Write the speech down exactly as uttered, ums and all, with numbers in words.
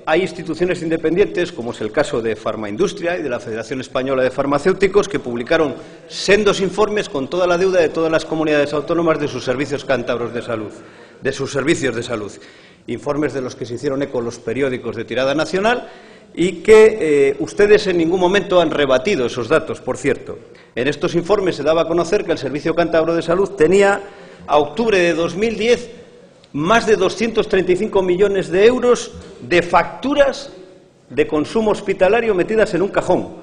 hay instituciones independientes, como es el caso de Farmaindustria y de la Federación Española de Farmacéuticos, que publicaron sendos informes con toda la deuda de todas las comunidades autónomas de sus servicios cántabros de salud, de sus servicios de salud. Informes de los que se hicieron eco los periódicos de tirada nacional y que eh, ustedes en ningún momento han rebatido esos datos, por cierto. En estos informes se daba a conocer que el Servicio Cántabro de Salud tenía, a octubre de dos mil diez, más de doscientos treinta y cinco millones de euros de facturas de consumo hospitalario metidas en un cajón.